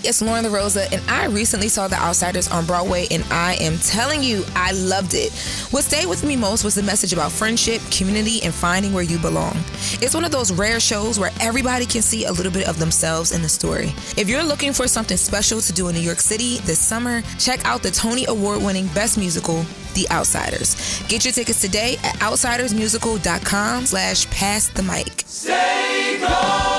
It's Lauren LaRosa, and I recently saw The Outsiders on Broadway, and I am telling you, I loved it. What stayed with me most was the message about friendship, community, and finding where you belong. It's one of those rare shows where everybody can see a little bit of themselves in the story. If you're looking for something special to do in New York City this summer, check out the Tony Award-winning Best Musical, The Outsiders. Get your tickets today at outsidersmusical.com/passthemic. Say go!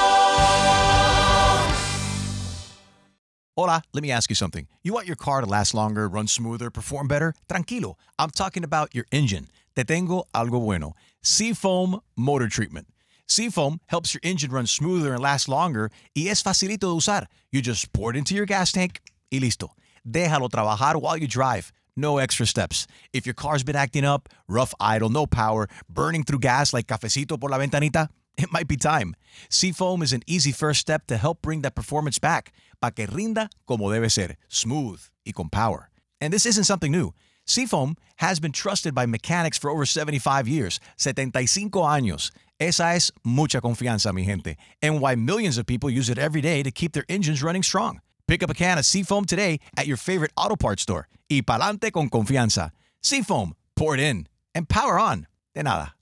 Hola, let me ask you something. You want your car to last longer, run smoother, perform better? Tranquilo. I'm talking about your engine. Te tengo algo bueno. Seafoam Motor Treatment. Seafoam helps your engine run smoother and last longer y es facilito de usar. You just pour it into your gas tank y listo. Déjalo trabajar while you drive. No extra steps. If your car's been acting up, rough idle, no power, burning through gas like cafecito por la ventanita, it might be time. Seafoam is an easy first step to help bring that performance back. Pa que rinda como debe ser, smooth y con power. And this isn't something new. Seafoam has been trusted by mechanics for over 75 years, 75 años. Esa es mucha confianza, mi gente, and why millions of people use it every day to keep their engines running strong. Pick up a can of Seafoam today at your favorite auto parts store. Y pa'lante con confianza. Seafoam, pour it in, and power on. De nada.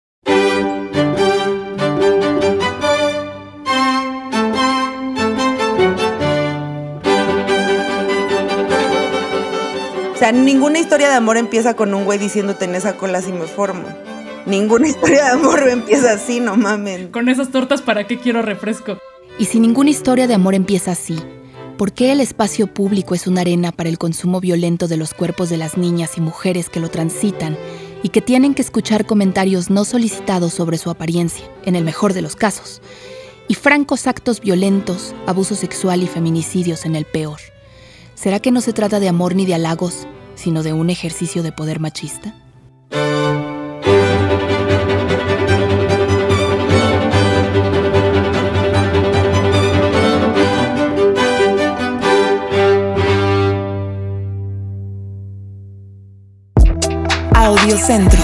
O sea, ninguna historia de amor empieza con un güey diciéndote en esa cola si me formo. Ninguna historia de amor empieza así, no mamen. Con esas tortas, ¿para qué quiero refresco? Y si ninguna historia de amor empieza así, ¿por qué el espacio público es una arena para el consumo violento de los cuerpos de las niñas y mujeres que lo transitan y que tienen que escuchar comentarios no solicitados sobre su apariencia, en el mejor de los casos, y francos actos violentos, abuso sexual y feminicidios en el peor? ¿Será que no se trata de amor ni de halagos, sino de un ejercicio de poder machista? Audiocentro.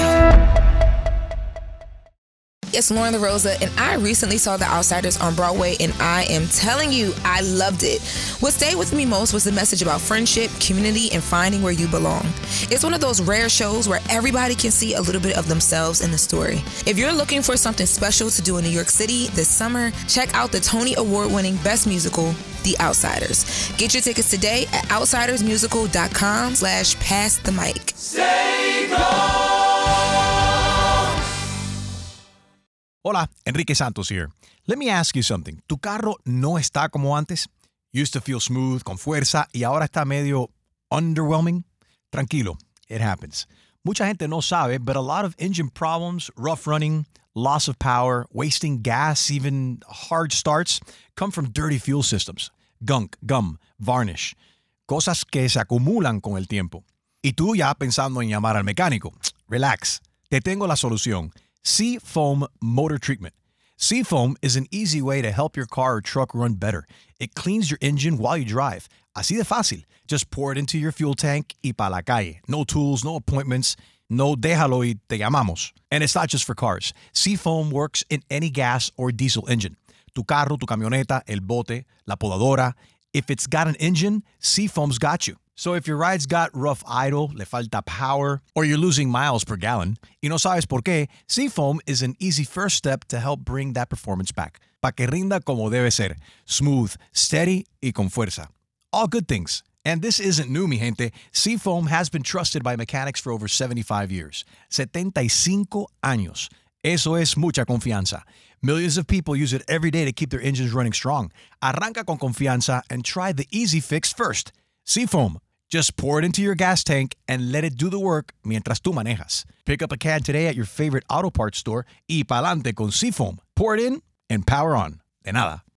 It's Lauren LaRosa, and I recently saw The Outsiders on Broadway, and I am telling you, I loved it. What stayed with me most was the message about friendship, community, and finding where you belong. It's one of those rare shows where everybody can see a little bit of themselves in the story. If you're looking for something special to do in New York City this summer, check out the Tony Award-winning Best Musical, The Outsiders. Get your tickets today at outsidersmusical.com/passthemic. Say go! Hola, Enrique Santos here. Let me ask you something. ¿Tu carro no está como antes? Used to feel smooth, con fuerza, y ahora está medio underwhelming? Tranquilo, it happens. Mucha gente no sabe, but a lot of engine problems, rough running, loss of power, wasting gas, even hard starts, come from dirty fuel systems. Gunk, gum, varnish. Cosas que se acumulan con el tiempo. Y tú ya pensando en llamar al mecánico. Relax. Te tengo la solución. Seafoam Motor Treatment. Seafoam is an easy way to help your car or truck run better. It cleans your engine while you drive. Así de fácil. Just pour it into your fuel tank y pa la calle. No tools, no appointments. No déjalo y te llamamos. And it's not just for cars. Seafoam works in any gas or diesel engine. Tu carro, tu camioneta, el bote, la podadora. If it's got an engine, Seafoam's got you. So if your ride's got rough idle, le falta power, or you're losing miles per gallon, y no sabes por qué, Seafoam is an easy first step to help bring that performance back. Pa que rinda como debe ser. Smooth, steady, y con fuerza. All good things. And this isn't new, mi gente. Seafoam has been trusted by mechanics for over 75 years. 75 años. Eso es mucha confianza. Millions of people use it every day to keep their engines running strong. Arranca con confianza and try the easy fix first. Seafoam. Just pour it into your gas tank and let it do the work mientras tú manejas. Pick up a can today at your favorite auto parts store y pa'lante con Seafoam. Pour it in and power on. De nada.